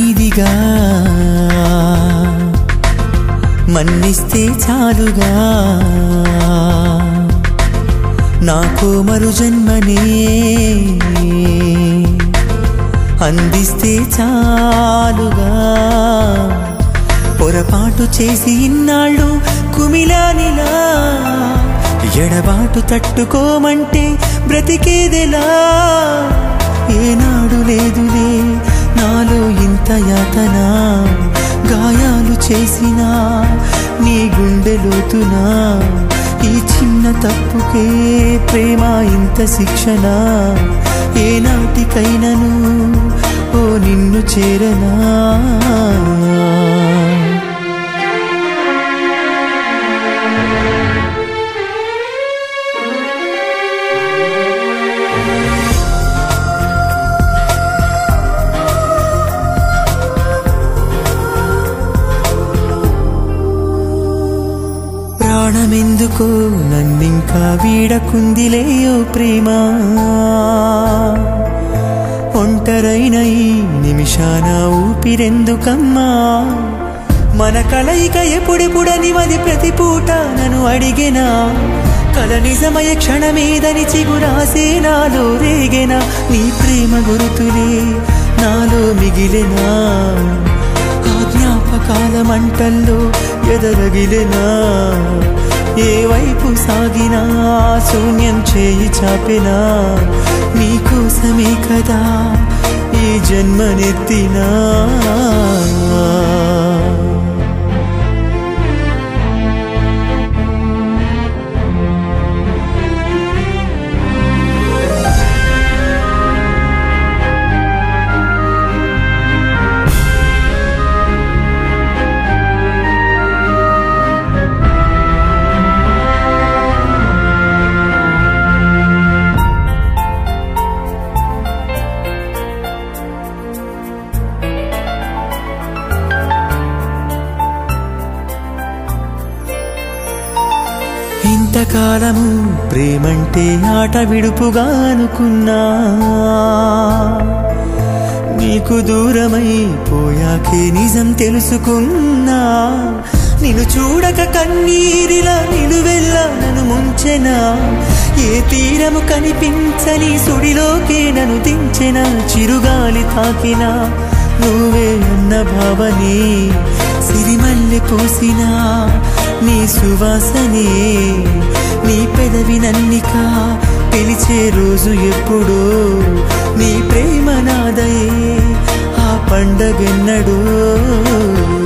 నీదిగా మన్నిస్తే చాలుగా నాకు మరు జన్మనే అందిస్తే చాలుగా పొరపాటు చేసి ఇన్నాళ్ళు కుమిలానిలా ఎడబాటు తట్టుకోమంటే బ్రతికేదెలా ఏనాడు లేదులే నాలో ఇంత యాతన గాయాలు చేసినా నీ గుండెలోతునా ఈ చిన్న తప్పుకే ప్రేమ ఇంత శిక్షణ ఏనాటికైనను ఓ నిన్ను చేరనా ప్రాణమెందుకో నన్నింకా వీడకుందిలే ఓ ప్రేమ ఒంటరైన ఈ నిమిషాన ఊపిరెందుకమ్మా మన కలయిక ఎప్పుడెప్పుడని మది ప్రతి పూట నన్ను అడిగెనా కల నిజమయ క్షణమేదని చిగురాసే నాలో రేగెనా నీ ప్రేమ గురుతులే నాలో మిగిలెనా జ్ఞాపకాల మంటల్లో ఎదరగిలెనా ఏ వైపు సాగినా శూన్యం చేయి చాపెనా నీకోసమే కదా ఈ జన్మనెత్తినా ఇంతకాలము ప్రేమంటే ఆట విడుపుగా అనుకున్నా నీకు దూరమై పోయాకే నిజం తెలుసుకున్నా నిన్ను చూడక కన్నీరిలా నిలువెల్లా నన్ను ముంచెనా ఏ తీరము కనిపించని సుడిలోకే నన్ను దించెనా చిరుగాలి తాకినా నువ్వే అన్న భావనే సిరిమల్లె పూసినా నీ సువాసనే నీ పెదవి నన్నిక పిలిచే రోజు ఎప్పుడో నీ ప్రేమ నాదయే ఆ పండగెన్నడో